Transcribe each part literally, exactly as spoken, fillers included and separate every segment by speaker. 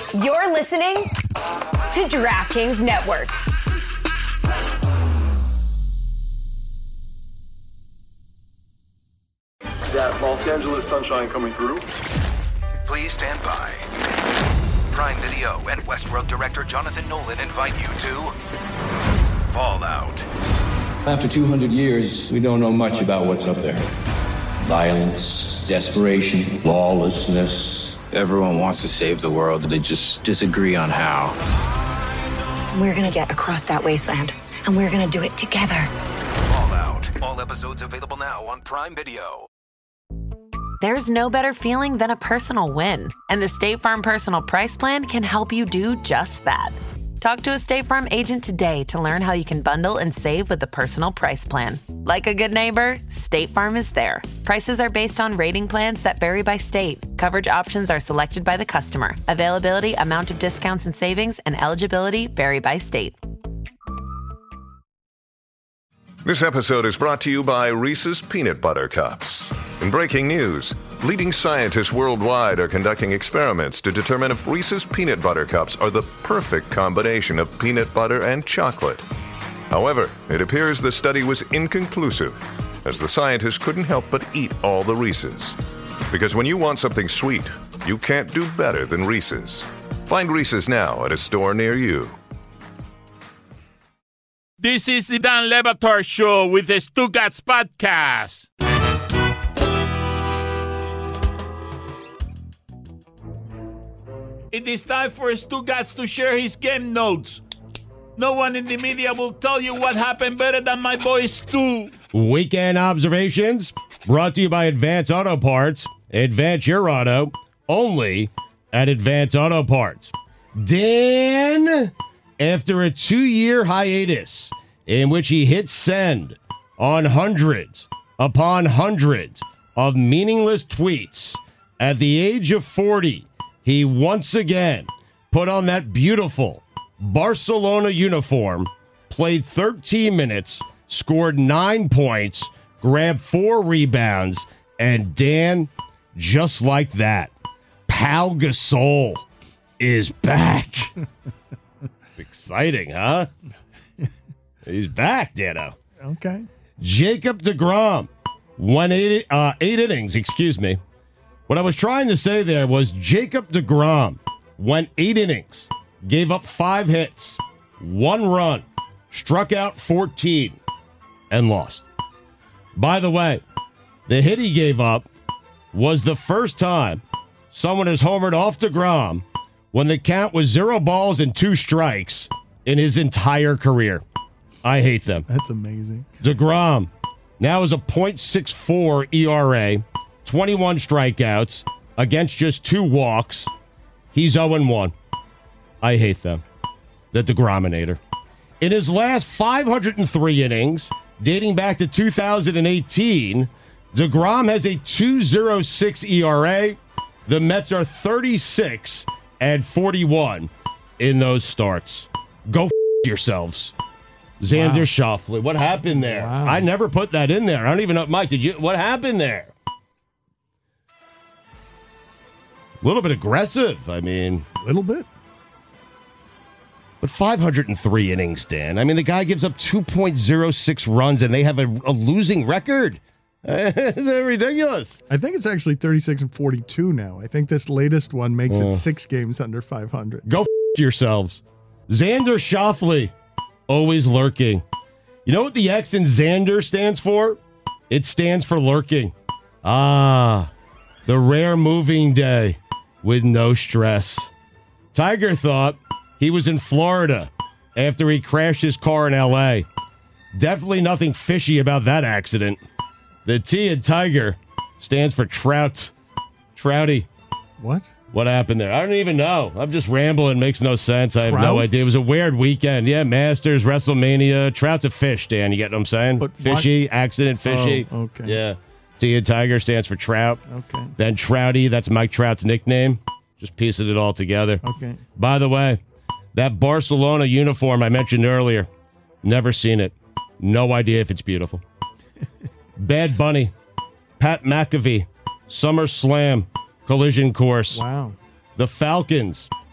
Speaker 1: You're listening to DraftKings Network.
Speaker 2: That Los Angeles sunshine coming through.
Speaker 3: Please stand by. Prime Video and Westworld director Jonathan Nolan invite you to Fallout.
Speaker 4: After two hundred years, we don't know much about what's up there. Violence, desperation, lawlessness.
Speaker 5: Everyone wants to save the world, they just disagree on how.
Speaker 6: We're gonna get across that wasteland, and we're gonna do it together.
Speaker 3: Fallout. All episodes available now on Prime Video.
Speaker 7: There's no better feeling than a personal win, and the State Farm Personal Price Plan can help you do just that. Talk to a State Farm agent today to learn how you can bundle and save with the Personal Price Plan. Like a good neighbor, State Farm is there. Prices are based on rating plans that vary by state. Coverage options are selected by the customer. Availability, amount of discounts and savings, and eligibility vary by state.
Speaker 8: This episode is brought to you by Reese's Peanut Butter Cups. In breaking news, leading scientists worldwide are conducting experiments to determine if Reese's Peanut Butter Cups are the perfect combination of peanut butter and chocolate. However, it appears the study was inconclusive, as the scientists couldn't help but eat all the Reese's. Because when you want something sweet, you can't do better than Reese's. Find Reese's now at a store near you.
Speaker 9: This is the Dan Le Batard Show with the Stugats Podcast. It is time for Stugats to share his game notes. No one in the media will tell you what happened better than my boy Stu.
Speaker 10: Weekend observations brought to you by Advance Auto Parts. Advance your auto only at Advance Auto Parts. Dan, after a two-year hiatus in which he hit send on hundreds upon hundreds of meaningless tweets, at the age of forty, he once again put on that beautiful Barcelona uniform, played thirteen minutes, scored nine points, grabbed four rebounds, and Dan, just like that, Pau Gasol is back. Exciting, huh? He's back, Dano.
Speaker 11: Okay.
Speaker 10: Jacob deGrom won eight, uh, eight innings, excuse me. What I was trying to say there was Jacob deGrom went eight innings, gave up five hits, one run, struck out fourteen, and lost. By the way, the hit he gave up was the first time someone has homered off deGrom when the count was zero balls and two strikes in his entire career. I hate them.
Speaker 11: That's amazing.
Speaker 10: deGrom now is a point six four E R A, twenty-one strikeouts against just two walks. He's oh and one. I hate them. The deGrominator. In his last five hundred three innings, dating back to two thousand eighteen, deGrom has a two point oh six E R A. The Mets are thirty-six and forty-one in those starts. Go f*** yourselves. Xander wow. Schauffele. What happened there? Wow. I never put that in there. I don't even know. Mike, did you? What happened there? A little bit aggressive. I mean.
Speaker 11: A little bit.
Speaker 10: But five hundred three innings, Dan. I mean, the guy gives up two point oh six runs, and they have a, a losing record. Isn't that ridiculous?
Speaker 11: I think it's actually thirty-six and forty-two now. I think this latest one makes oh. it six games under five hundred.
Speaker 10: Go f*** yourselves. Xander Schauffele, always lurking. You know what the X in Xander stands for? It stands for lurking. Ah, the rare moving day with no stress. Tiger thought he was in Florida after he crashed his car in L A. Definitely nothing fishy about that accident. The T in Tiger stands for trout. Trouty.
Speaker 11: What?
Speaker 10: What happened there? I don't even know. I'm just rambling. Makes no sense. I have Trout? no idea. It was a weird weekend. Yeah, Masters, WrestleMania. Trout's a fish, Dan. You get what I'm saying? But fishy, what? Accident, fishy.
Speaker 11: Oh, okay.
Speaker 10: Yeah. T in Tiger stands for trout.
Speaker 11: Okay.
Speaker 10: Then Trouty, that's Mike Trout's nickname. Just piecing it all together.
Speaker 11: Okay.
Speaker 10: By the way, that Barcelona uniform I mentioned earlier, never seen it. No idea if it's beautiful. Bad Bunny, Pat McAfee, Summer Slam, Collision Course.
Speaker 11: Wow.
Speaker 10: The Falcons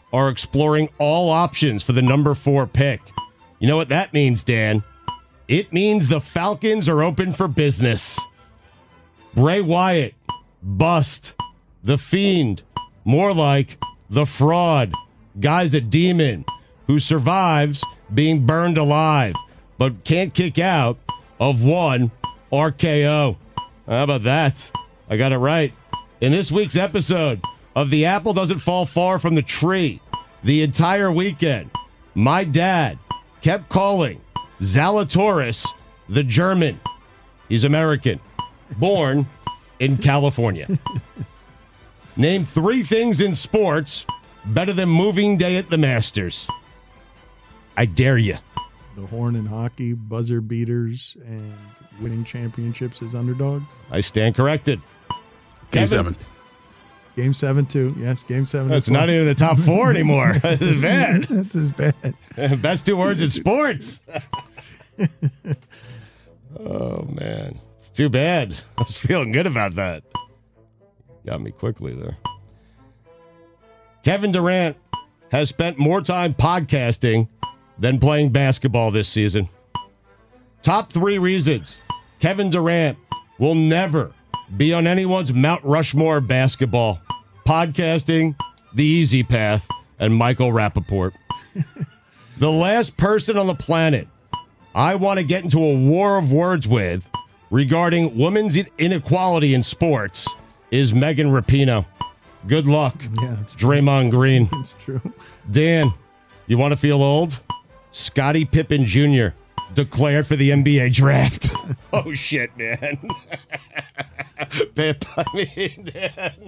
Speaker 10: are exploring all options for the number four pick. You know what that means, Dan? It means the Falcons are open for business. Bray Wyatt, bust. The Fiend, more like the Fraud. Guy's a demon who survives being burned alive, but can't kick out of one R K O. How about that? I got it right. In this week's episode of The Apple Doesn't Fall Far from the Tree, the entire weekend, my dad kept calling Zalatoris the German. He's American, born in California. Name three things in sports better than moving day at the Masters. I dare you.
Speaker 11: The horn in hockey, buzzer beaters, and winning championships as underdogs.
Speaker 10: I stand corrected.
Speaker 12: Game
Speaker 10: Kevin.
Speaker 12: seven.
Speaker 11: Game seven, too. Yes, game seven.
Speaker 10: That's not even in the top four anymore. That's as bad.
Speaker 11: That's as bad.
Speaker 10: Best two words in sports. Oh, man. It's too bad. I was feeling good about that. Got me quickly there. Kevin Durant has spent more time podcasting than playing basketball this season. Top three reasons Kevin Durant will never be on anyone's Mount Rushmore basketball. Podcasting, the easy path, and Michael Rappaport. The last person on the planet I want to get into a war of words with regarding women's inequality in sports is Megan Rapinoe. Good luck,
Speaker 11: yeah,
Speaker 10: Draymond Green.
Speaker 11: It's true.
Speaker 10: Dan, you want to feel old? Scottie Pippen Junior declared for the N B A draft. Oh, shit, man. Pip, I mean, Dan.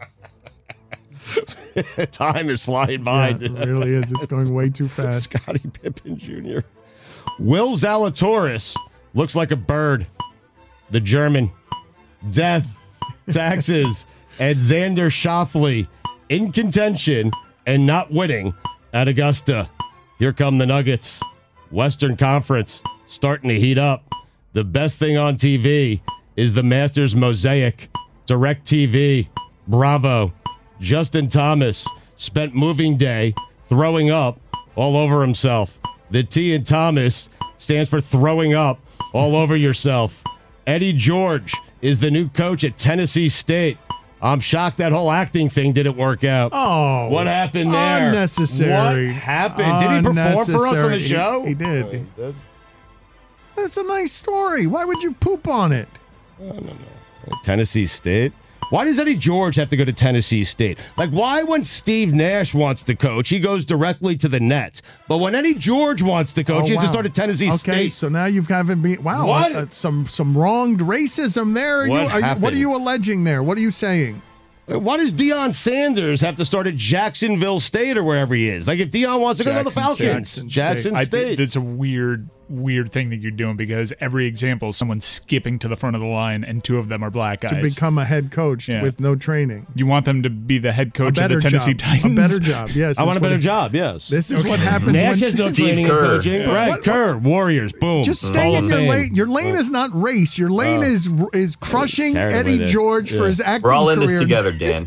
Speaker 10: Time is flying by.
Speaker 11: Yeah, it really is. It's going way too fast.
Speaker 10: Scottie Pippen Junior Will Zalatoris looks like a bird. The German. Death, taxes, and Xander Schauffele in contention and not winning at Augusta. Here come the Nuggets. Western Conference starting to heat up. The best thing on T V is the Masters Mosaic. DirecTV. Bravo. Justin Thomas spent moving day throwing up all over himself. The T in Thomas stands for throwing up all over yourself. Eddie George is the new coach at Tennessee State. I'm shocked that whole acting thing didn't work out.
Speaker 11: Oh.
Speaker 10: What happened there?
Speaker 11: Unnecessary.
Speaker 10: What happened? Did he perform for us on the show?
Speaker 11: He, he did.
Speaker 10: Oh, he did.
Speaker 11: That's a nice story. Why would you poop on it?
Speaker 10: I don't know. Tennessee State? Why does Eddie George have to go to Tennessee State? Like, why when Steve Nash wants to coach, he goes directly to the Nets? But when Eddie George wants to coach,
Speaker 11: Oh,
Speaker 10: he has
Speaker 11: wow.
Speaker 10: to start at Tennessee
Speaker 11: okay,
Speaker 10: State.
Speaker 11: Okay, so now you've kind of been, wow,
Speaker 10: What?
Speaker 11: Uh, some some wronged racism there. Are
Speaker 10: What
Speaker 11: you, are you,
Speaker 10: happened?
Speaker 11: what are you alleging there? What are you saying?
Speaker 10: Why does Deion Sanders have to start at Jacksonville State or wherever he is? Like, if Deion wants to go to the Falcons,
Speaker 11: Jackson
Speaker 10: Jackson
Speaker 13: I
Speaker 10: State.
Speaker 13: think that's a weird, weird thing that you're doing because every example is someone skipping to the front of the line and two of them are black guys.
Speaker 11: To become a head coach
Speaker 13: Yeah.
Speaker 11: with no training.
Speaker 13: You want them to be the head
Speaker 11: A
Speaker 13: coach of
Speaker 11: better
Speaker 13: the Tennessee
Speaker 11: job.
Speaker 13: Titans?
Speaker 11: A better job, yes.
Speaker 10: I want a
Speaker 11: That's
Speaker 10: better
Speaker 11: what-
Speaker 10: job, yes.
Speaker 11: This is
Speaker 13: Okay.
Speaker 11: what happens
Speaker 10: Nash
Speaker 11: when
Speaker 10: has no
Speaker 12: Steve
Speaker 10: training
Speaker 12: Kerr.
Speaker 10: in coaching.
Speaker 11: Yeah.
Speaker 10: Brad
Speaker 11: What-
Speaker 10: Kerr, Warriors, boom.
Speaker 11: Just stay
Speaker 10: Hall
Speaker 11: in
Speaker 10: of
Speaker 11: your
Speaker 10: Fame.
Speaker 11: lane. Your lane is not race. Your lane
Speaker 10: Oh.
Speaker 11: is is crushing
Speaker 10: Carried away
Speaker 11: Eddie
Speaker 10: there.
Speaker 11: George
Speaker 10: Yeah.
Speaker 11: for his acting
Speaker 12: We're all in this
Speaker 11: career.
Speaker 12: together, Dan.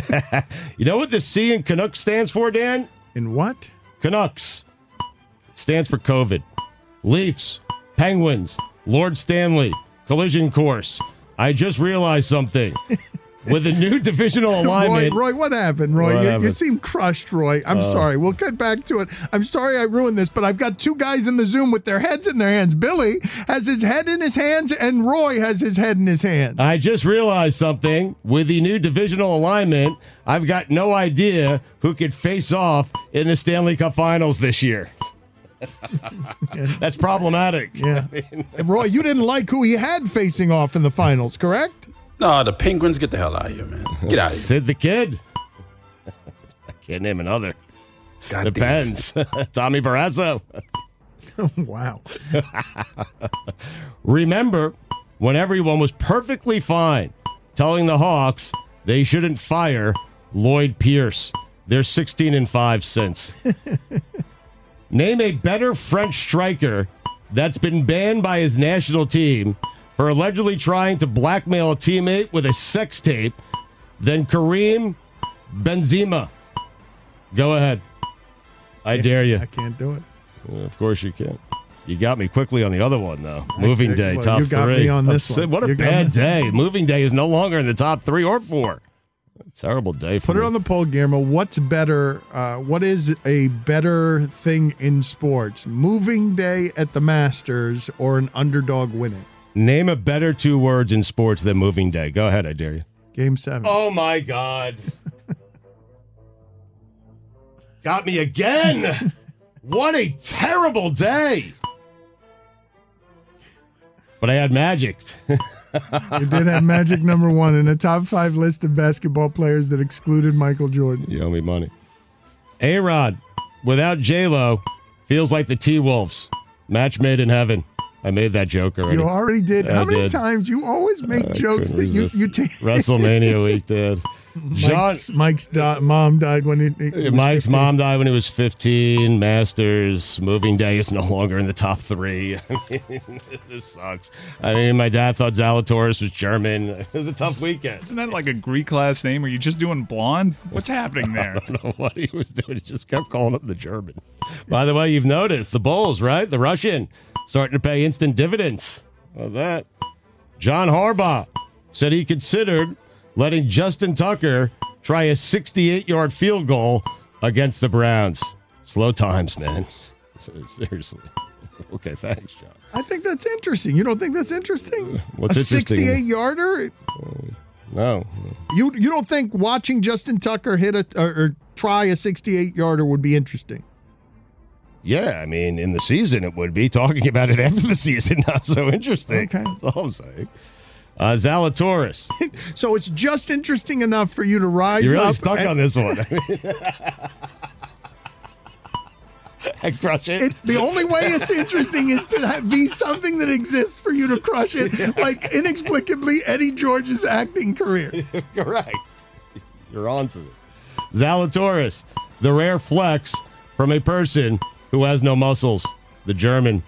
Speaker 10: You know what the C in Canuck stands for, Dan?
Speaker 11: In what?
Speaker 10: Canucks. It stands for COVID. Leafs, Penguins, Lord Stanley, Collision Course. I just realized something. With the new divisional
Speaker 11: Roy,
Speaker 10: alignment.
Speaker 11: Roy, what happened, Roy?
Speaker 10: What
Speaker 11: You, you
Speaker 10: happened?
Speaker 11: seem crushed, Roy. I'm
Speaker 10: Uh.
Speaker 11: sorry. We'll get back to it. I'm sorry I ruined this, but I've got two guys in the Zoom with their heads in their hands. Billy has his head in his hands, and Roy has his head in his hands.
Speaker 10: I just realized something. With the new divisional alignment, I've got no idea who could face off in the Stanley Cup Finals this year. That's problematic.
Speaker 11: Yeah. And Roy, you didn't like who he had facing off in the finals, correct?
Speaker 12: No, the Penguins, get the hell out of here, man. Get out of here.
Speaker 10: Sid the Kid. I can't name another.
Speaker 12: God
Speaker 10: Depends. Tommy Barrazzo.
Speaker 11: Wow.
Speaker 10: Remember when everyone was perfectly fine telling the Hawks they shouldn't fire Lloyd Pierce. They're sixteen and five since. Name a better French striker that's been banned by his national team for allegedly trying to blackmail a teammate with a sex tape than Karim Benzema. Go ahead. I dare you.
Speaker 11: I can't do it.
Speaker 10: Well, of course you can. You got me quickly on the other one, though. Moving day,
Speaker 11: well,
Speaker 10: top
Speaker 11: you got
Speaker 10: three.
Speaker 11: me on this
Speaker 10: Upset-
Speaker 11: one.
Speaker 10: What a
Speaker 11: You got
Speaker 10: bad
Speaker 11: me.
Speaker 10: day. Moving day is no longer in the top three or four. Terrible day for
Speaker 11: Put
Speaker 10: me.
Speaker 11: it on the poll, Guillermo. What's better? Uh, what is a better thing in sports? Moving day at the Masters or an underdog winning?
Speaker 10: Name a better two words in sports than moving day. Go ahead, I dare you.
Speaker 11: Game seven.
Speaker 10: Oh, my God. Got me again. What a terrible day. But I had Magic.
Speaker 11: You did have Magic number one in a top five list of basketball players that excluded Michael Jordan.
Speaker 10: You owe me money. A-Rod, without J-Lo, feels like the T-Wolves. Match made in heaven. I made that joke already.
Speaker 11: You already did.
Speaker 10: I
Speaker 11: How many
Speaker 10: did.
Speaker 11: times? You always make
Speaker 10: I
Speaker 11: jokes that
Speaker 10: couldn't
Speaker 11: you,
Speaker 10: resist.
Speaker 11: you take.
Speaker 10: WrestleMania week, did. John,
Speaker 11: Mike's, Mike's di- mom died when he, he was
Speaker 10: Mike's
Speaker 11: fifteen.
Speaker 10: mom died when he was fifteen. Masters. Moving day is no longer in the top three. I mean, this sucks. I mean, my dad thought Zalatoris was German. It was a tough weekend.
Speaker 13: Isn't that like a Greek last name? Are you just doing blonde? What's happening there?
Speaker 10: I don't know what he was doing. He just kept calling him the German. By the way, you've noticed the Bulls, right? The Russian starting to pay instant dividends. How about that? John Harbaugh said he considered letting Justin Tucker try a sixty-eight-yard field goal against the Browns. Slow times, man. Seriously. Okay, thanks, John.
Speaker 11: I think that's interesting. You don't think that's interesting?
Speaker 10: What's
Speaker 11: a
Speaker 10: interesting?
Speaker 11: sixty-eight-yarder?
Speaker 10: No.
Speaker 11: You you don't think watching Justin Tucker hit a or, or try a sixty-eight-yarder would be interesting?
Speaker 10: Yeah, I mean, in the season it would be. Talking about it after the season, not so interesting.
Speaker 11: Okay.
Speaker 10: That's all I'm saying. Uh, Zalatoris.
Speaker 11: So it's just interesting enough for you to rise
Speaker 10: You're really
Speaker 11: up
Speaker 10: stuck
Speaker 11: and-
Speaker 10: on this one. I crush it.
Speaker 11: It's the only way it's interesting is to ha- be something that exists for you to crush it, like inexplicably Eddie George's acting career.
Speaker 10: Correct. You're on to it. Zalatoris, the rare flex from a person who has no muscles, the German.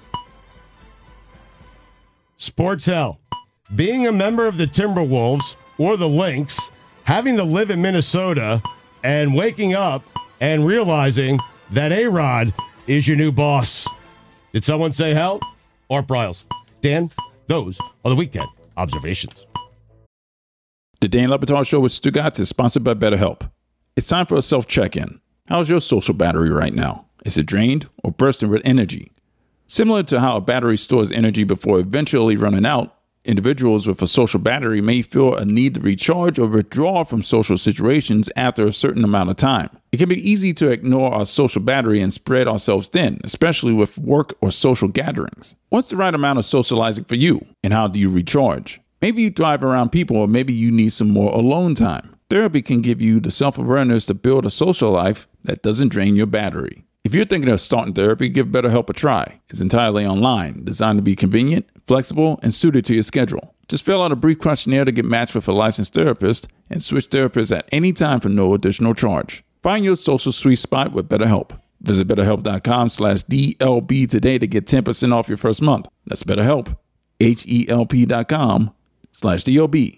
Speaker 10: Sports Hell. Being a member of the Timberwolves or the Lynx, having to live in Minnesota, and waking up and realizing that A-Rod is your new boss. Did someone say hell or Bryles? Dan, those are the weekend observations.
Speaker 12: The Dan Le Batard Show with Stu Gatz is sponsored by BetterHelp. It's time for a self-check-in. How's your social battery right now? Is it drained or bursting with energy? Similar to how a battery stores energy before eventually running out, individuals with a social battery may feel a need to recharge or withdraw from social situations after a certain amount of time. It can be easy to ignore our social battery and spread ourselves thin, especially with work or social gatherings. What's the right amount of socializing for you, and how do you recharge? Maybe you thrive around people, or maybe you need some more alone time. Therapy can give you the self-awareness to build a social life that doesn't drain your battery. If you're thinking of starting therapy, give BetterHelp a try. It's entirely online, designed to be convenient, flexible, and suited to your schedule. Just fill out a brief questionnaire to get matched with a licensed therapist and switch therapists at any time for no additional charge. Find your social sweet spot with BetterHelp. Visit BetterHelp.com slash DLB today to get ten percent off your first month. That's BetterHelp, H-E-L-P dot com slash D-O-B.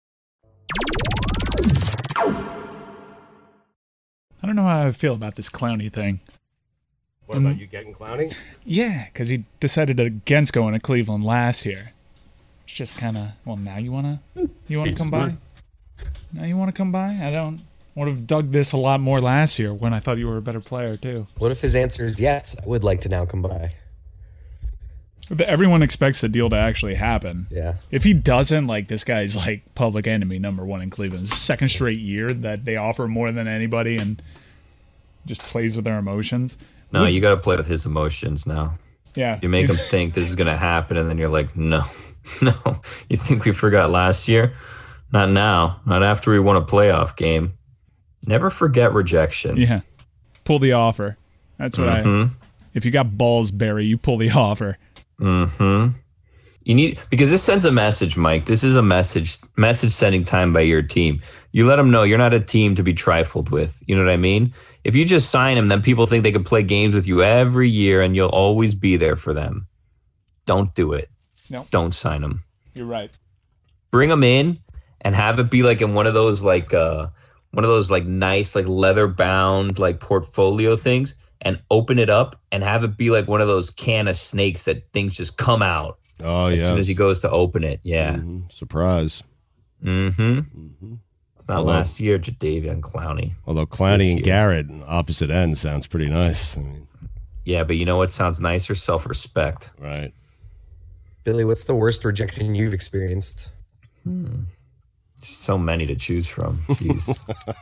Speaker 13: I don't know how I feel about this Clowney thing.
Speaker 10: What about you getting clowning?
Speaker 13: Yeah, because he decided against going to Cleveland last year. It's just kind of, well, now you want to you want to come by? Now you want to come by? I don't would have dug this a lot more last year when I thought you were a better player, too.
Speaker 14: What if his answer is yes, I would like to now come by?
Speaker 13: But everyone expects the deal to actually happen.
Speaker 14: Yeah.
Speaker 13: If he doesn't, like, this guy's like public enemy number one in Cleveland. It's the second straight year that they offer more than anybody and just plays with their emotions.
Speaker 15: No, you got to play with his emotions now.
Speaker 13: Yeah.
Speaker 15: You make him think this is going to happen, and then you're like, no, no. You think we forgot last year? Not now. Not after we won a playoff game. Never forget rejection.
Speaker 13: Yeah. Pull the offer. That's what
Speaker 15: mm-hmm.
Speaker 13: I... If you got balls, Barry, you pull the offer.
Speaker 15: Mm-hmm. You need, because this sends a message, Mike. This is a message, message sending time by your team. You let them know you're not a team to be trifled with. You know what I mean? If you just sign them, then people think they can play games with you every year and you'll always be there for them. Don't do it.
Speaker 13: No.
Speaker 15: Don't sign them.
Speaker 13: You're right.
Speaker 15: Bring them in and have it be like in one of those like uh, one of those like nice, like leather bound, like portfolio things and open it up and have it be like one of those can of snakes that things just come out.
Speaker 10: Oh, yeah.
Speaker 15: As soon as he goes to open it. Yeah.
Speaker 10: Mm-hmm. Surprise.
Speaker 15: Mm-hmm.
Speaker 10: mm-hmm.
Speaker 15: It's not
Speaker 10: although,
Speaker 15: last year, Jadeveon Clowney.
Speaker 10: Although Clowney and Garrett, opposite ends, sounds pretty nice. I mean,
Speaker 15: yeah, but you know what sounds nicer? Self-respect.
Speaker 10: Right.
Speaker 14: Billy, what's the worst rejection you've experienced?
Speaker 15: Hmm. So many to choose from. Jeez.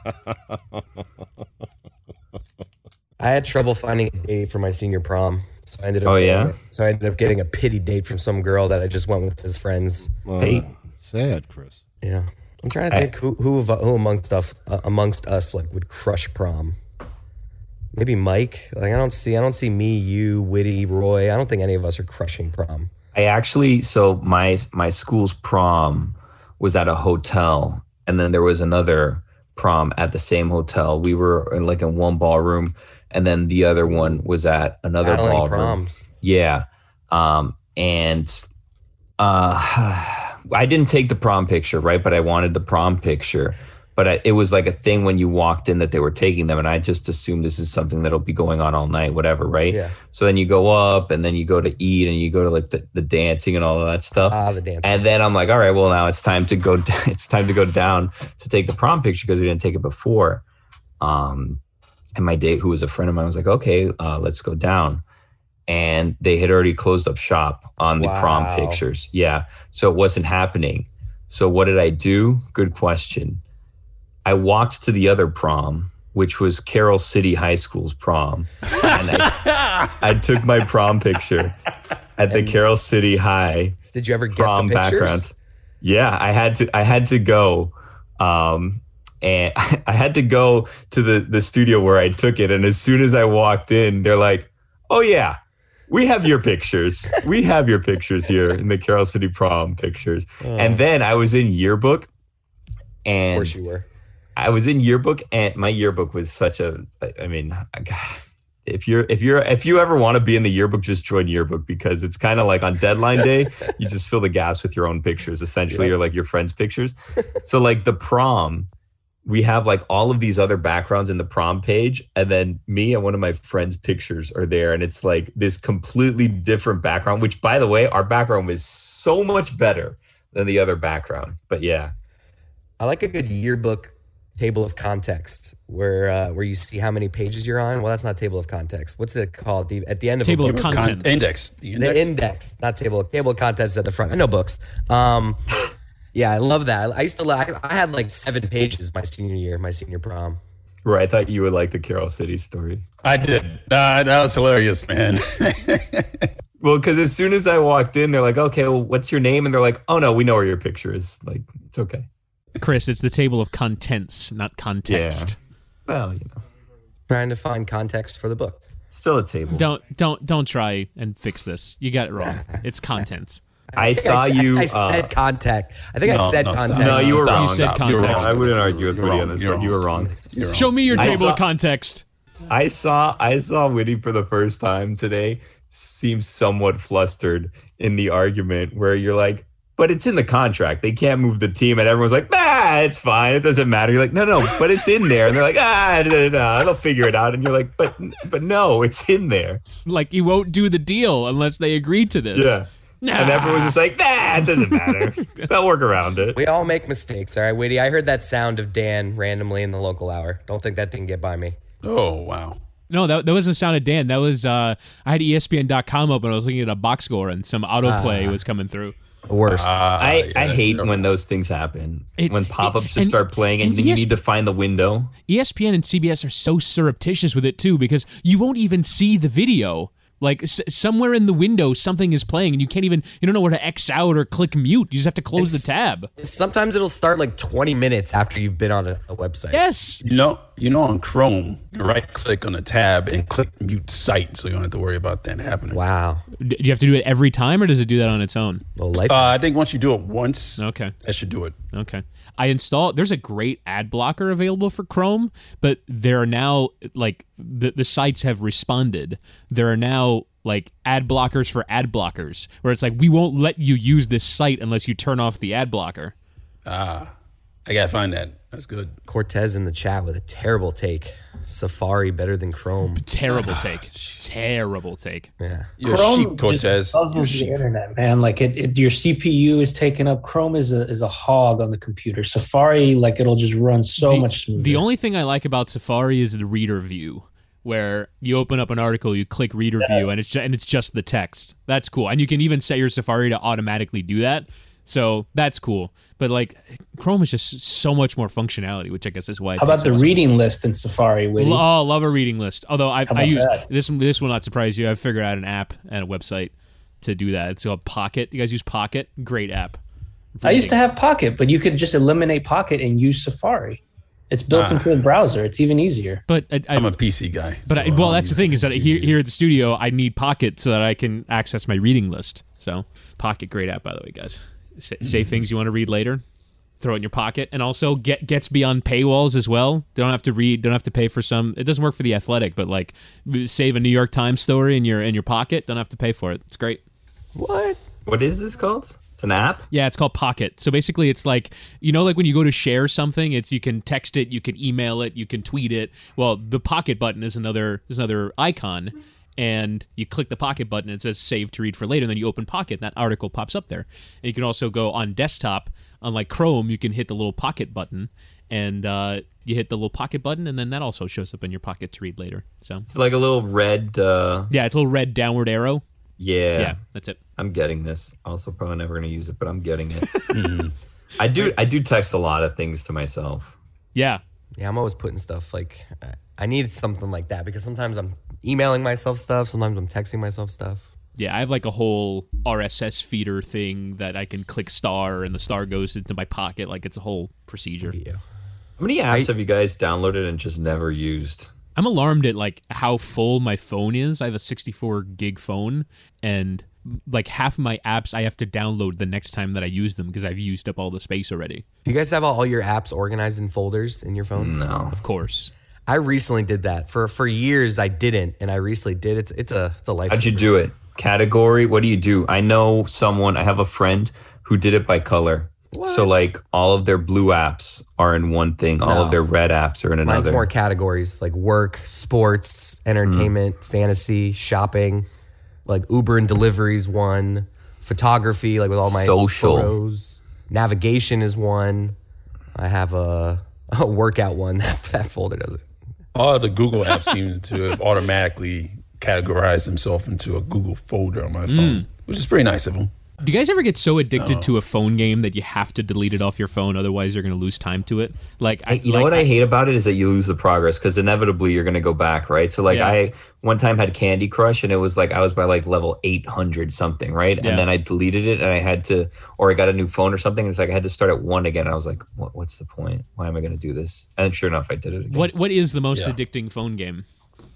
Speaker 14: I had trouble finding a date for my senior prom. So I ended up
Speaker 15: Oh, yeah?
Speaker 14: getting, so I ended up getting a pity date from some girl that I just went with as friends.
Speaker 10: Uh,
Speaker 15: Hey.
Speaker 10: Sad, Chris.
Speaker 14: Yeah. I'm trying to think I, who who, of, who amongst us uh, amongst us like would crush prom. Maybe Mike. Like I don't see I don't see me, you, Witty, Roy. I don't think any of us are crushing prom.
Speaker 15: I actually, so my my school's prom was at a hotel, and then there was another prom at the same hotel. We were in like in one ballroom, and then the other one was at another
Speaker 14: Battling
Speaker 15: ballroom.
Speaker 14: proms.
Speaker 15: Yeah, um, and uh, I didn't take the prom picture, right? But I wanted the prom picture. But I, it was like a thing when you walked in that they were taking them, and I just assumed this is something that'll be going on all night, whatever, right?
Speaker 14: Yeah.
Speaker 15: So then you go up, and then you go to eat, and you go to like the, the dancing and all of that stuff.
Speaker 14: Ah, the dancing.
Speaker 15: And then I'm like, all right, well now it's time to go. It's time to go down to take the prom picture because we didn't take it before. Um, and my date, who was a friend of mine, was like, okay, uh, let's go down. And they had already closed up shop on the
Speaker 14: Wow.
Speaker 15: prom pictures. Yeah. So it wasn't happening. So what did I do? Good question. I walked to the other prom, which was Carroll City High School's prom. And I, I took my prom picture at the Carroll City High
Speaker 14: Did you ever get
Speaker 15: prom
Speaker 14: the pictures?
Speaker 15: background. Yeah, I had to I had to go. Um, and I had to go to the, the studio where I took it. And as soon as I walked in, they're like, oh yeah, we have your pictures. We have your pictures here in the Carroll City prom pictures.
Speaker 14: Oh.
Speaker 15: And then I was in yearbook.
Speaker 14: Of
Speaker 15: And
Speaker 14: course you were.
Speaker 15: I was in yearbook, and my yearbook was such a, I mean, if you're, if you're, if you ever want to be in the yearbook, just join yearbook because it's kind of like on deadline day, you just fill the gaps with your own pictures, essentially, or like your friends' pictures. So like the prom, we have like all of these other backgrounds in the prom page. And then me and one of my friends' pictures are there. And it's like this completely different background, which by the way, our background was so much better than the other background. But yeah.
Speaker 14: I like a good yearbook table of context where uh, where you see how many pages you're on. Well, that's not table of context. What's it called? The, at the end of
Speaker 16: Table
Speaker 14: a
Speaker 16: of
Speaker 14: book.
Speaker 16: contents.
Speaker 12: Con- index. The index.
Speaker 14: The index, not table. Table of contents at the front. I know books. Um, yeah, I love that. I used to. I, I had like seven pages my senior year, my senior prom.
Speaker 15: Right, I thought you would like the Carroll City story.
Speaker 12: I did. Uh, that was hilarious, man.
Speaker 15: Well, because as soon as I walked in, they're like, okay, well, what's your name? And they're like, oh, no, we know where your picture is. Like, it's okay.
Speaker 16: Chris, it's the table of contents, not context.
Speaker 15: Yeah. Well, you know.
Speaker 14: Trying to find context for the book.
Speaker 15: Still a table.
Speaker 16: Don't don't don't try and fix this. You got it wrong. It's contents.
Speaker 15: I,
Speaker 14: I
Speaker 15: saw
Speaker 14: I,
Speaker 15: you.
Speaker 14: I said
Speaker 15: uh,
Speaker 14: contact. I think
Speaker 12: no,
Speaker 14: I said
Speaker 12: no, stop.
Speaker 14: context.
Speaker 15: No, you were
Speaker 16: Stop.
Speaker 15: wrong.
Speaker 16: You said
Speaker 15: You were wrong.
Speaker 16: context.
Speaker 15: I wouldn't argue with
Speaker 12: You're
Speaker 15: Woody
Speaker 12: wrong.
Speaker 15: on this
Speaker 12: You're
Speaker 15: one. You were
Speaker 12: wrong.
Speaker 15: wrong.
Speaker 12: You're wrong.
Speaker 16: Show me your
Speaker 15: I
Speaker 16: table
Speaker 15: saw-
Speaker 16: of context.
Speaker 15: I saw I saw Whitty for the first time today. Seems somewhat flustered in the argument where you're like, but it's in the contract. They can't move the team. And everyone's like, ah, it's fine. It doesn't matter. You're like, no, no, but it's in there. And they're like, ah, no, no, they'll figure it out. And you're like, but but no, it's in there.
Speaker 16: Like, you won't do the deal unless they agree to this.
Speaker 15: Yeah.
Speaker 16: Nah.
Speaker 15: And everyone's just like, nah, it doesn't matter. They'll work around it.
Speaker 14: We all make mistakes, all right, Witty. I heard that sound of Dan randomly in the local hour. Don't think that didn't get by me.
Speaker 12: Oh, wow.
Speaker 16: No, that, that wasn't the sound of Dan. That was, uh, I had E S P N dot com open. I was looking at a box score and some autoplay
Speaker 14: Ah.
Speaker 16: was coming through.
Speaker 14: Worst.
Speaker 12: Uh,
Speaker 15: I,
Speaker 12: yeah,
Speaker 15: I
Speaker 12: that's
Speaker 15: hate
Speaker 12: terrible.
Speaker 15: when those things happen.
Speaker 16: It-
Speaker 15: when pop-ups
Speaker 16: it-
Speaker 15: just
Speaker 16: and-
Speaker 15: start playing and,
Speaker 16: and
Speaker 15: then you
Speaker 16: ES
Speaker 15: need to find the window.
Speaker 16: E S P N and C B S are so surreptitious with it too because you won't even see the video. Like s- somewhere in the window, something is playing, and you can't even, you don't know where to X out or click mute. You just have to close
Speaker 14: It's-
Speaker 16: the tab.
Speaker 14: Sometimes it'll start like twenty minutes after you've been on a, a website.
Speaker 16: Yes.
Speaker 12: You know, you know, on Chrome, you right click on a tab and click mute site, so you don't have to worry about that happening.
Speaker 14: Wow.
Speaker 16: D- Do you have to do it every time, or does it do that on its own?
Speaker 14: Well, life.
Speaker 12: Uh, I think once you do it once,
Speaker 16: Okay.
Speaker 12: that should do it.
Speaker 16: Okay. I installed, there's a great ad blocker available for Chrome, but there are now, like, the, the sites have responded. There are now, like, ad blockers for ad blockers, where it's like, we won't let you use this site unless you turn off the ad blocker.
Speaker 12: Ah, I gotta find that.
Speaker 17: That's good.
Speaker 14: Cortez in the chat with a terrible take. Safari better than Chrome.
Speaker 16: Terrible take. Terrible take.
Speaker 14: Yeah.
Speaker 17: You're
Speaker 18: Chrome
Speaker 17: sheep, Cortez.
Speaker 18: You're sheep. The internet, man. Like it, it, your C P U is taken up. Chrome is a is a hog on the computer. Safari, like it'll just run so
Speaker 16: the,
Speaker 18: much smoother.
Speaker 16: The only thing I like about Safari is the reader view, where you open up an article, you click reader
Speaker 18: Yes.
Speaker 16: view, and it's ju- and it's just the text. That's cool, and you can even set your Safari to automatically do that. So that's cool. But like Chrome is just so much more functionality, which I guess is why. It
Speaker 18: How about the
Speaker 16: takes
Speaker 18: reading list in Safari, Witty?
Speaker 16: Oh, love a reading list. Although I've,
Speaker 18: How
Speaker 16: I
Speaker 18: about
Speaker 16: use
Speaker 18: that?
Speaker 16: this. This will not surprise you. I've figured out an app and a website to do that. It's called Pocket. You guys use Pocket? Great app.
Speaker 18: I used to have Pocket, but you could just eliminate Pocket and use Safari. It's built
Speaker 17: Ah.
Speaker 18: into the browser. It's even easier.
Speaker 16: But I, I,
Speaker 17: I'm a P C guy.
Speaker 16: But
Speaker 17: so
Speaker 16: I, well,
Speaker 17: I'll
Speaker 16: that's the
Speaker 17: use
Speaker 16: thing is that
Speaker 17: G
Speaker 16: here,
Speaker 17: G.
Speaker 16: here at the studio, I need Pocket so that I can access my reading list. So Pocket, great app, by the way, guys. S- save things you want to read later, throw it in your pocket, and also get gets beyond paywalls as well. Don't have to read, don't have to pay for some. It doesn't work for the Athletic, but like save a New York Times story in your in your pocket. Don't have to pay for it. It's great.
Speaker 14: What?
Speaker 15: What is this called? It's an app?
Speaker 16: Yeah, it's called Pocket. So basically it's like, you know, like when you go to share something, it's you can text it, you can email it, you can tweet it. Well, the Pocket button is another is another icon, and you click the Pocket button, and it says save to read for later, and then you open Pocket, and that article pops up there. And you can also go on desktop, unlike Chrome, you can hit the little Pocket button, and uh, you hit the little Pocket button, and then that also shows up in your Pocket to read later. So
Speaker 15: It's like a little red. Uh,
Speaker 16: yeah, it's a little red downward arrow.
Speaker 15: yeah.
Speaker 16: Yeah, that's it.
Speaker 15: I'm getting this. Also, probably never going to use it, but I'm getting it. Mhm. I do. I do text a lot of things to myself.
Speaker 16: Yeah.
Speaker 14: Yeah, I'm always putting stuff like I- I need something like that because sometimes I'm emailing myself stuff, sometimes I'm texting myself stuff.
Speaker 16: Yeah, I have like a whole R S S feeder thing that I can click star, and the star goes into my pocket. Like it's a whole procedure.
Speaker 14: Yeah.
Speaker 15: How many apps have you guys downloaded and just never used?
Speaker 16: I'm alarmed at like how full my phone is. I have a sixty-four gig phone, and like half of my apps I have to download the next time that I use them because I've used up all the space already.
Speaker 14: Do you guys have all your apps organized in folders in your phone?
Speaker 15: No.
Speaker 16: Of course.
Speaker 14: I recently did that. For for years I didn't, and I recently did. It's it's a it's a life.
Speaker 15: How'd you do it? Category? What do you do? I know someone, I have a friend who did it by color.
Speaker 14: What?
Speaker 15: So like all of their blue apps are in one thing. All
Speaker 14: No.
Speaker 15: of their red apps are in
Speaker 14: Mine's
Speaker 15: another.
Speaker 14: more categories like work, sports, entertainment, fantasy, shopping, like Uber and deliveries one, photography like with all my
Speaker 15: Social.
Speaker 14: photos, navigation is one. I have a, a workout one. That, that folder does it.
Speaker 17: All the Google apps seem to have automatically categorized themselves into a Google folder on my phone,
Speaker 16: Mm.
Speaker 17: which is pretty nice of them.
Speaker 16: Do you guys ever get so addicted
Speaker 17: No.
Speaker 16: to a phone game that you have to delete it off your phone, otherwise you're going to lose time to it? Like, I,
Speaker 15: you
Speaker 16: like,
Speaker 15: know what I hate about it is that you lose the progress because inevitably you're going to go back, right? So like
Speaker 16: Yeah.
Speaker 15: I one time had Candy Crush and it was like I was by like level eight hundred something, right?
Speaker 16: Yeah.
Speaker 15: And then I deleted it and I had to, or I got a new phone or something. And it's like I had to start at one again. And I was like, what, what's the point? Why am I going to do this? And sure enough, I did it again.
Speaker 16: What What is the most
Speaker 15: Yeah.
Speaker 16: addicting phone game?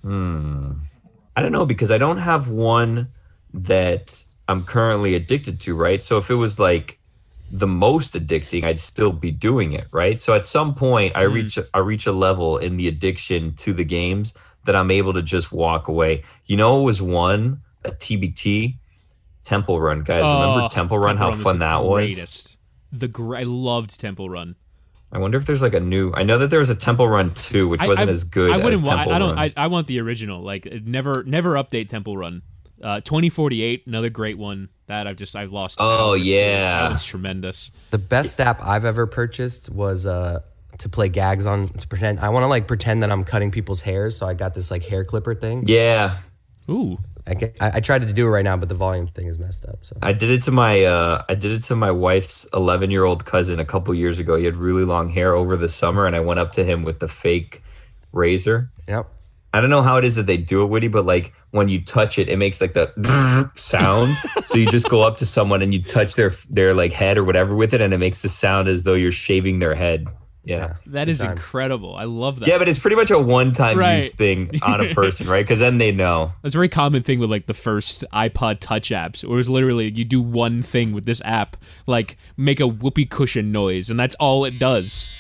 Speaker 15: Hmm. I don't know because I don't have one that I'm currently addicted to, right? So if it was like the most addicting, I'd still be doing it, right? So at some point, I reach I reach a level in the addiction to the games that I'm able to just walk away. You know, it was one a T B T, Temple Run, guys. Remember
Speaker 16: Oh,
Speaker 15: Temple Run? How
Speaker 16: was
Speaker 15: fun
Speaker 16: the
Speaker 15: that was.
Speaker 16: greatest. The gr- I loved Temple Run.
Speaker 15: I wonder if there's like a new. I know that there was a Temple Run two, which
Speaker 16: I-
Speaker 15: wasn't
Speaker 16: I-
Speaker 15: as good
Speaker 16: I
Speaker 15: as
Speaker 16: wouldn't
Speaker 15: Temple
Speaker 16: want. I don't.
Speaker 15: Run.
Speaker 16: I, I want the original. Like it never, never update Temple Run. Uh, twenty forty-eight, another great one that I've just I've lost.
Speaker 15: Oh,
Speaker 16: hours to.
Speaker 15: yeah.
Speaker 16: That was tremendous.
Speaker 14: The best app I've ever purchased was uh, to play gags on to pretend. I want to like pretend that I'm cutting people's hairs, so I got this like hair clipper thing.
Speaker 15: Yeah.
Speaker 16: Ooh.
Speaker 14: I, get, I, I tried to do it right now, but the volume thing is messed up. So
Speaker 15: I did it to my uh, I did it to my wife's eleven year old cousin a couple years ago. He had really long hair over the summer, and I went up to him with the fake razor.
Speaker 14: Yep.
Speaker 15: I don't know how it is that they do it, Woody, but like when you touch it, it makes like the sound. So you just go up to someone and you touch their their like head or whatever with it, and it makes the sound as though you're shaving their head. Yeah.
Speaker 16: That is incredible. I love that.
Speaker 15: Yeah, but it's pretty much a one time
Speaker 16: Right.
Speaker 15: use thing on a person, right? Because then they know.
Speaker 16: That's a very common thing with like the first iPod Touch apps. It was literally you do one thing with this app, like make a whoopee cushion noise, and that's all it does.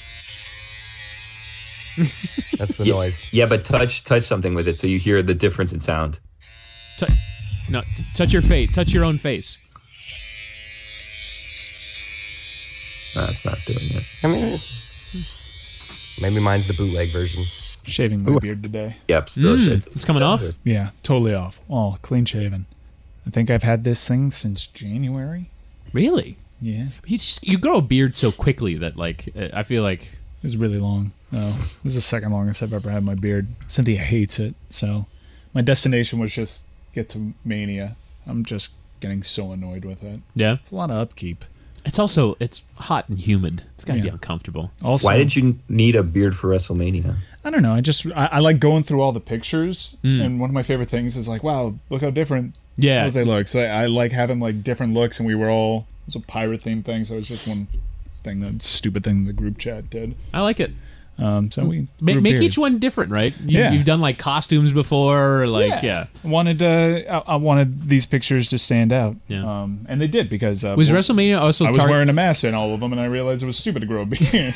Speaker 14: That's the
Speaker 15: Yeah,
Speaker 14: noise.
Speaker 15: Yeah, but touch touch something with it so you hear the difference in sound.
Speaker 16: Tou- no, t- touch your face. Touch your own face.
Speaker 15: No, it's not doing it.
Speaker 14: I mean, Maybe mine's the bootleg version.
Speaker 13: Shaving my Ooh. beard today.
Speaker 15: Yep, still
Speaker 16: Mm,
Speaker 15: shaved.
Speaker 16: It's coming off?
Speaker 13: Yeah, totally off. Oh, clean shaven. I think I've had this thing since January.
Speaker 16: Really?
Speaker 13: Yeah.
Speaker 16: You, just, you grow a beard so quickly that, like, I feel like...
Speaker 13: It's really long. No, this is the second longest I've ever had my beard. Cynthia hates it, so my destination was just get to Mania. I'm just getting so annoyed with it.
Speaker 16: Yeah?
Speaker 13: It's a lot of upkeep.
Speaker 16: It's also, it's hot and humid. It's got to
Speaker 13: Yeah.
Speaker 16: be uncomfortable.
Speaker 13: Also,
Speaker 15: Why did you need a beard for WrestleMania?
Speaker 13: I don't know. I just I, I like going through all the pictures,
Speaker 16: Mm.
Speaker 13: and one of my favorite things is like, wow, look how different
Speaker 16: Yeah.
Speaker 13: Jose looks. I, I like having like different looks, and we were all it was a pirate themed thing, so it was just one thing, that stupid thing the group chat did.
Speaker 16: I like it.
Speaker 13: Um, so we
Speaker 16: Ma-
Speaker 13: grew
Speaker 16: make
Speaker 13: beards.
Speaker 16: each one different, right? You,
Speaker 13: Yeah.
Speaker 16: You've done like costumes before, or like yeah.
Speaker 13: Wanted uh, I, I wanted these pictures to stand out.
Speaker 16: Yeah.
Speaker 13: Um, and they did because uh,
Speaker 16: Was
Speaker 13: well,
Speaker 16: WrestleMania also
Speaker 13: I was
Speaker 16: tar-
Speaker 13: wearing a mask in all of them, and I realized it was stupid to grow a beard.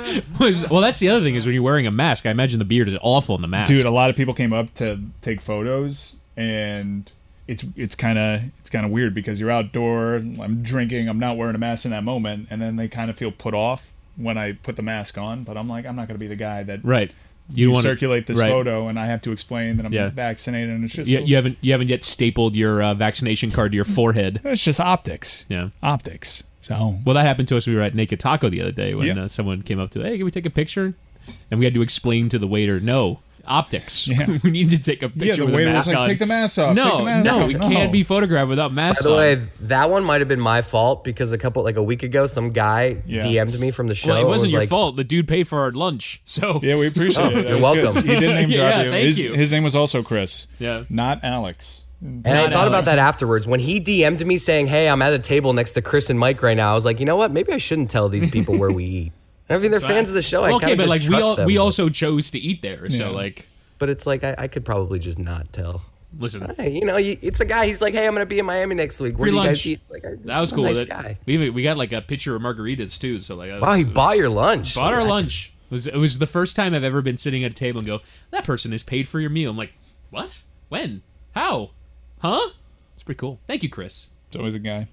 Speaker 16: Was well, that's the other thing is when you're wearing a mask. I imagine the beard is awful in the mask.
Speaker 13: Dude, a lot of people came up to take photos, and it's it's kind of it's kind of weird because you're outdoor. I'm drinking. I'm not wearing a mask in that moment, and then they kind of feel put off when I put the mask on. But I'm like, I'm not going to be the guy that
Speaker 16: right.
Speaker 13: You,
Speaker 16: You wanna-
Speaker 13: circulate this
Speaker 16: right.
Speaker 13: photo, and I have to explain that I'm
Speaker 16: Yeah.
Speaker 13: vaccinated, and it's just
Speaker 16: You, you haven't you haven't yet stapled your uh, vaccination card to your forehead.
Speaker 13: It's just optics.
Speaker 16: Yeah,
Speaker 13: optics. So
Speaker 16: well, that happened to us. We were at Naked Taco the other day when
Speaker 13: Yeah.
Speaker 16: uh, someone came up to, hey, can we take a picture? And we had to explain to the waiter, no, optics.
Speaker 13: Yeah.
Speaker 16: we need to take a picture
Speaker 13: yeah, the
Speaker 16: with
Speaker 13: waiter
Speaker 16: a
Speaker 13: was
Speaker 16: mask
Speaker 13: like,
Speaker 16: on.
Speaker 13: take the mask off.
Speaker 16: No,
Speaker 13: take the mask
Speaker 16: no,
Speaker 13: off.
Speaker 16: we can't be photographed without
Speaker 14: By
Speaker 16: masks
Speaker 14: the
Speaker 16: on.
Speaker 14: way, that one might have been my fault because a couple, like a week ago, some guy
Speaker 16: Yeah.
Speaker 14: D M'd me from the show.
Speaker 16: Well, it
Speaker 14: and
Speaker 16: wasn't
Speaker 14: was
Speaker 16: your
Speaker 14: like,
Speaker 16: fault. The dude paid for our lunch, so
Speaker 13: Yeah, we appreciate
Speaker 14: Oh,
Speaker 13: it. That
Speaker 14: you're
Speaker 13: was
Speaker 14: welcome.
Speaker 13: good. He did name drop
Speaker 16: Yeah,
Speaker 13: you.
Speaker 16: thank
Speaker 13: his,
Speaker 16: you.
Speaker 13: his name was also Chris.
Speaker 16: Yeah.
Speaker 13: Not Alex.
Speaker 14: And I thought about that afterwards. When he D M'd me saying, hey, I'm at a table next to Chris and Mike right now, I was like, you know what? Maybe I shouldn't tell these people where we eat. I mean, they're fans of the show. I
Speaker 16: Well,
Speaker 14: kind
Speaker 16: okay,
Speaker 14: of
Speaker 16: but
Speaker 14: just
Speaker 16: like we
Speaker 14: trust
Speaker 16: all,
Speaker 14: them.
Speaker 16: we also chose to eat there,
Speaker 14: Yeah.
Speaker 16: so like,
Speaker 14: But it's like, I, I could probably just not tell.
Speaker 16: listen,
Speaker 14: Hey, you know, you, it's a guy. He's like, hey, I'm going to be in Miami next week. Where
Speaker 16: free
Speaker 14: do you
Speaker 16: lunch.
Speaker 14: guys eat? Like, I,
Speaker 16: that was
Speaker 14: I'm
Speaker 16: cool.
Speaker 14: A nice
Speaker 16: That-
Speaker 14: guy.
Speaker 16: We even, we got like a picture of margaritas too. So like,
Speaker 14: Wow, he
Speaker 16: that's-
Speaker 14: bought your lunch.
Speaker 16: Bought our
Speaker 14: Yeah.
Speaker 16: lunch. It was it was the first time I've ever been sitting at a table and go, that person is paid for your meal. I'm like, what? When? How? Huh? It's pretty cool. Thank you, Chris.
Speaker 13: It's always a guy.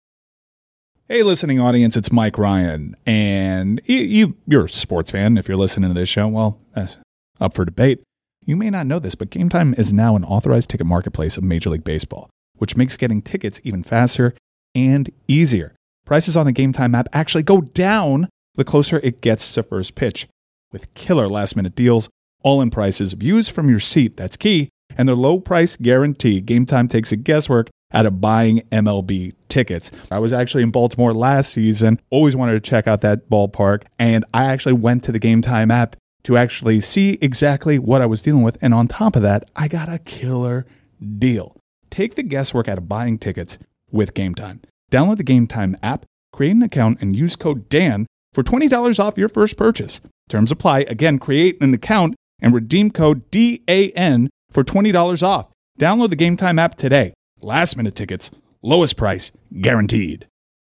Speaker 13: Hey, listening audience, it's Mike Ryan, and you, you you're a sports fan if you're listening to this show. Well, that's up for debate. You may not know this, but Game Time is now an authorized ticket marketplace of Major League Baseball, which makes getting tickets even faster and easier. Prices on the Game Time app actually go down the closer it gets to first pitch, with killer last-minute deals, all-in prices, views from your seat, that's key, and their low price guarantee. Game Time takes the guesswork out of buying M L B tickets. I was actually in Baltimore last season, always wanted to check out that ballpark, and I actually went to the Game Time app to actually see exactly what I was dealing with, and on top of that, I got a killer deal. Take the guesswork out of buying tickets with Game Time. Download the Game Time app, create an account, and use code DAN for twenty dollars off your first purchase. Terms apply. Again, create an account and redeem code D A N for twenty dollars off. Download the Game Time app today. Last minute tickets, lowest price, guaranteed.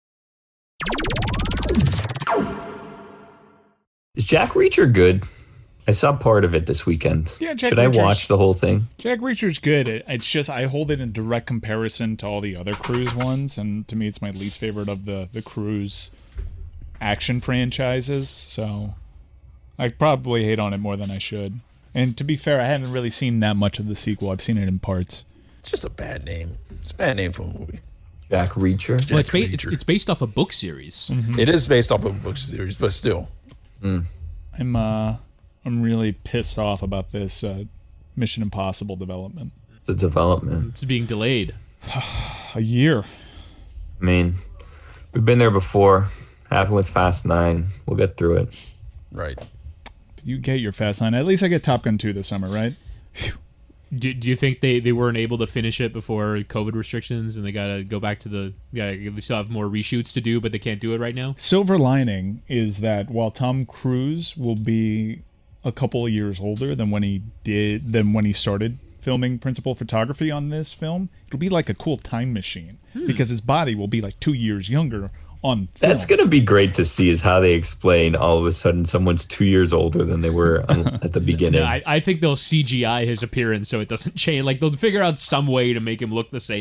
Speaker 15: Is Jack Reacher good? I saw part of it this weekend.
Speaker 13: Yeah, Jack
Speaker 15: Should I
Speaker 13: Reacher's-
Speaker 15: watch the whole thing?
Speaker 13: Jack Reacher's good. It, it's just I hold it in direct comparison to all the other Cruise ones, and to me, it's my least favorite of the the Cruise action franchises. So I probably hate on it more than I should. And to be fair, I haven't really seen that much of the sequel. I've seen it in parts.
Speaker 17: It's just a bad name. It's a bad name for a movie.
Speaker 15: Jack Reacher.
Speaker 16: Well, it's, ba- it's, it's based off a book series.
Speaker 13: Mm-hmm.
Speaker 17: It is based off of a book series, but still.
Speaker 13: I'm uh I'm really pissed off about this uh, Mission Impossible development.
Speaker 15: The development.
Speaker 16: It's being delayed.
Speaker 13: A year.
Speaker 15: I mean, we've been there before. Happened with Fast Nine. We'll get through it.
Speaker 17: Right.
Speaker 13: You get your Fast Nine. At least I get Top Gun two this summer, right?
Speaker 16: Do, do you think they, they weren't able to finish it before COVID restrictions and they got to go back to the, yeah, they still have more reshoots to do, but they can't do it right now?
Speaker 13: Silver lining is that while Tom Cruise will be a couple of years older than when he did than when he started filming principal photography on this film, it'll be like a cool time machine
Speaker 15: Hmm.
Speaker 13: because his body will be like two years younger on film.
Speaker 15: That's going to be great to see is how they explain all of a sudden someone's two years older than they were on, at the beginning.
Speaker 16: Yeah, I, I think they'll C G I his appearance so it doesn't change. Like, they'll figure out some way to make him look the same.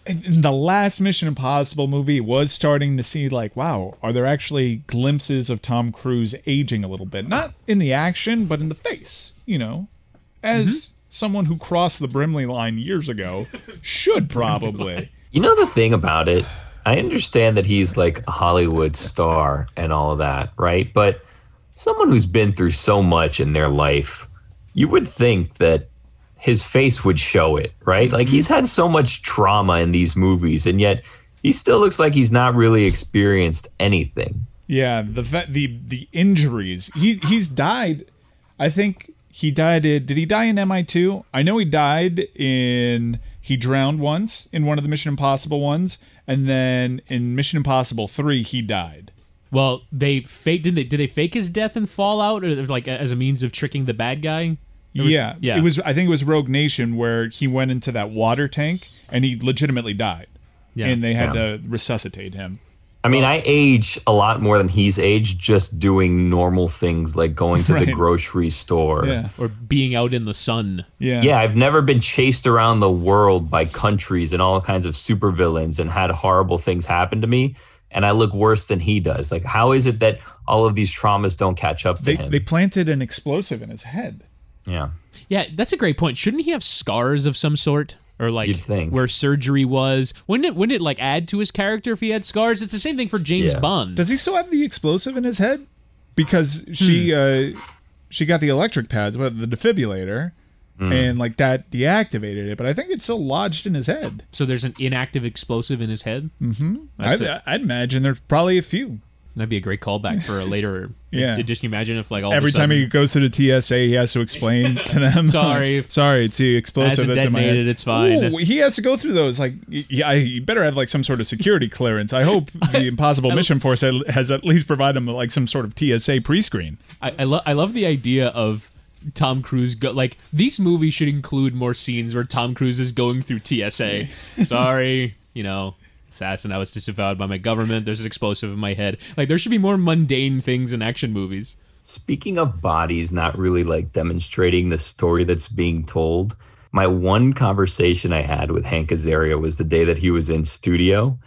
Speaker 13: in the last Mission Impossible movie was starting to see like, wow, are there actually glimpses of Tom Cruise aging a little bit? Not in the action, but in the face, you know, as mm-hmm. someone who crossed the Brimley line years ago should probably.
Speaker 15: You know the thing about it, I understand that he's like a Hollywood star and all of that, right? But someone who's been through so much in their life, you would think that his face would show it, right? Like he's had so much trauma in these movies, and yet he still looks like he's not really experienced anything.
Speaker 13: Yeah, the the the injuries. He he's died. I think he died. In, did he die in M I two? I know he died in. He drowned once in one of the Mission Impossible ones, and then in Mission Impossible three, he died.
Speaker 16: Well, they fake did they did they fake his death in Fallout, or like as a means of tricking the bad guy? Was,
Speaker 13: yeah, yeah. It was. I think it was Rogue Nation where he went into that water tank and he legitimately died, yeah. and they had yeah. to resuscitate him.
Speaker 15: I mean, I age a lot more than he's aged just doing normal things like going to right. the grocery store.
Speaker 13: Yeah.
Speaker 16: Or being out in the sun.
Speaker 13: Yeah.
Speaker 15: Yeah, I've never been chased around the world by countries and all kinds of supervillains and had horrible things happen to me. And I look worse than he does. Like, how is it that all of these traumas don't catch up to
Speaker 13: they,
Speaker 15: him?
Speaker 13: They planted an explosive in his head.
Speaker 15: Yeah.
Speaker 16: Yeah, that's a great point. Shouldn't he have scars of some sort? Or like
Speaker 15: You'd think.
Speaker 16: where surgery was? Wouldn't it, wouldn't it like add to his character if he had scars? It's the same thing for James
Speaker 15: Yeah.
Speaker 16: Bond.
Speaker 13: Does he still have the explosive in his head? Because she hmm. uh, she got the electric pads, but the defibrillator, mm. and like that deactivated it. But I think it's still lodged in his head.
Speaker 16: So there's an inactive explosive in his head?
Speaker 13: Mm-hmm. I'd, a, I'd imagine there's probably a few.
Speaker 16: That'd be a great callback for a later.
Speaker 13: Yeah.
Speaker 16: Just imagine if like all
Speaker 13: every
Speaker 16: of a sudden,
Speaker 13: time he goes to the T S A, he has to explain to them.
Speaker 16: Sorry,
Speaker 13: sorry, it's the explosive
Speaker 16: that's
Speaker 13: in my head.
Speaker 16: Detonated. It's fine.
Speaker 13: Ooh, he has to go through those. Like, yeah, you better have like some sort of security clearance. I hope the Impossible Mission Force has at least provided him like some sort of T S A pre-screen.
Speaker 16: I I, lo- I love the idea of Tom Cruise go like these movies should include more scenes where Tom Cruise is going through T S A. Sorry, you know. Assassin, I was disavowed by my government. There's an explosive in my head. Like, there should be more mundane things in action movies.
Speaker 15: Speaking of bodies not really like demonstrating the story that's being told, my one conversation I had with Hank Azaria was the day that he was in studio.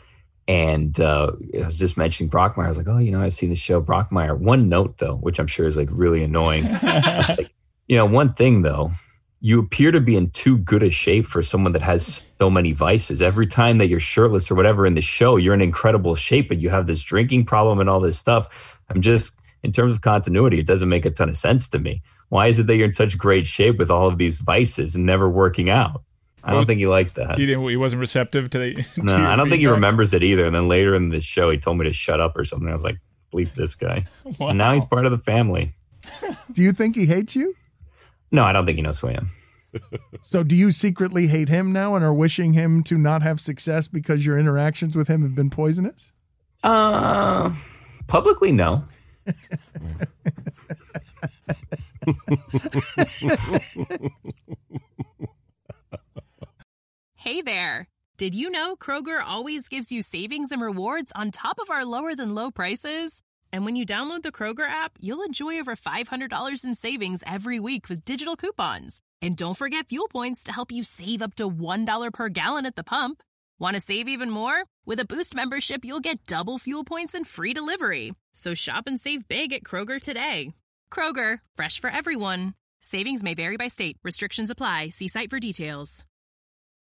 Speaker 15: And uh, I was just mentioning Brockmire. I was like, oh, you know, I've seen the show Brockmire. One note, though, which I'm sure is like really annoying. It's like, you know, one thing, though. You appear to be in too good a shape for someone that has so many vices. Every time that you're shirtless or whatever in the show, you're in incredible shape, but you have this drinking problem and all this stuff. I'm just, in terms of continuity, it doesn't make a ton of sense to me. Why is it that you're in such great shape with all of these vices and never working out? I don't think he liked that.
Speaker 13: He didn't. He wasn't receptive to the. To
Speaker 15: no, I don't feedback. think he remembers it either. And then later in the show, he told me to shut up or something. I was like, bleep this guy. Wow. And now he's part of the family.
Speaker 11: Do you think he hates you?
Speaker 15: No, I don't think he knows who I am.
Speaker 11: So do you secretly hate him now and are wishing him to not have success because your interactions with him have been poisonous?
Speaker 15: Uh, publicly, no.
Speaker 19: Hey there. Did you know Kroger always gives you savings and rewards on top of our lower than low prices? And when you download the Kroger app, you'll enjoy over five hundred dollars in savings every week with digital coupons. And don't forget fuel points to help you save up to one dollar per gallon at the pump. Want to save even more? With a Boost membership, you'll get double fuel points and free delivery. So shop and save big at Kroger today. Kroger, fresh for everyone. Savings may vary by state. Restrictions apply. See site for details.